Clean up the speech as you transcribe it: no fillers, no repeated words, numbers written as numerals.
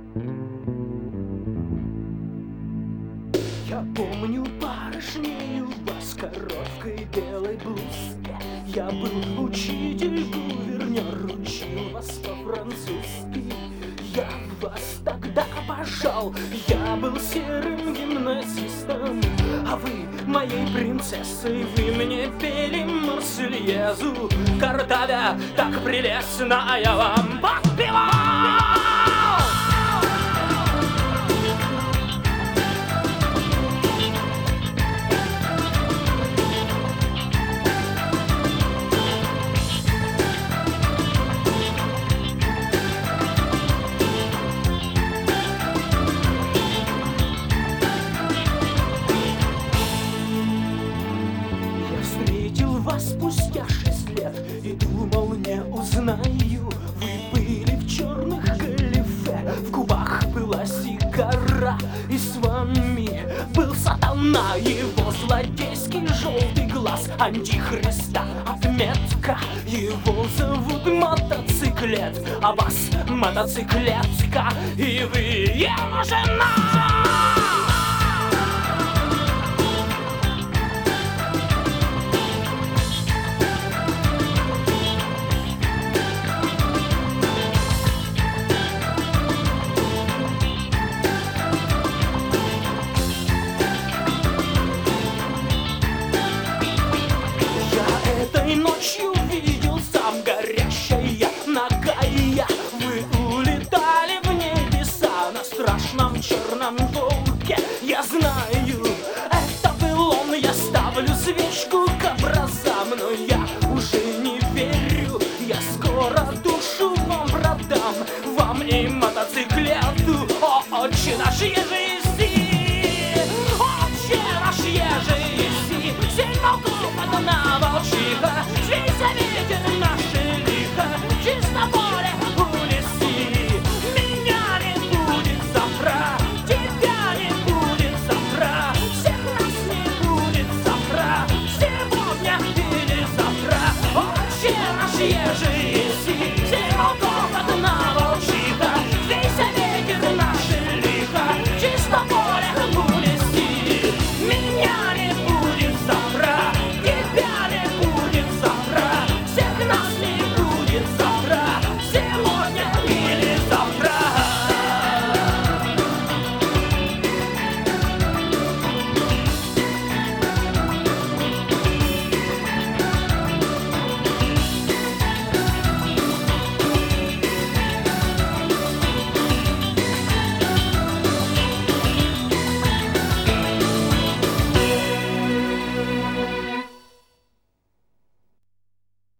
Я помню барышню вас в короткой белой блузке. Я был учитель-гувернер, учил вас по-французски. Я вас тогда обожал, я был серым гимназистом, а вы моей принцессой, вы мне пели Марсельезу. Картавя так прелестно, а я вам подпевал. Вас спустя 6 лет и думал, не узнаю. Вы были в черных галифе, в губах была сигара, и с вами был сатана, его злодейский желтый глаз антихриста, отметка. Его зовут мотоциклет, а вас мотоциклетка, и вы его жена. Этой ночью видел сам, горящая, нагая. Вы улетали в небеса на страшном черном волке. Я знаю, это был он. Я ставлю свечку к образам, но я уже не верю. Я скоро душу вам продам, вам и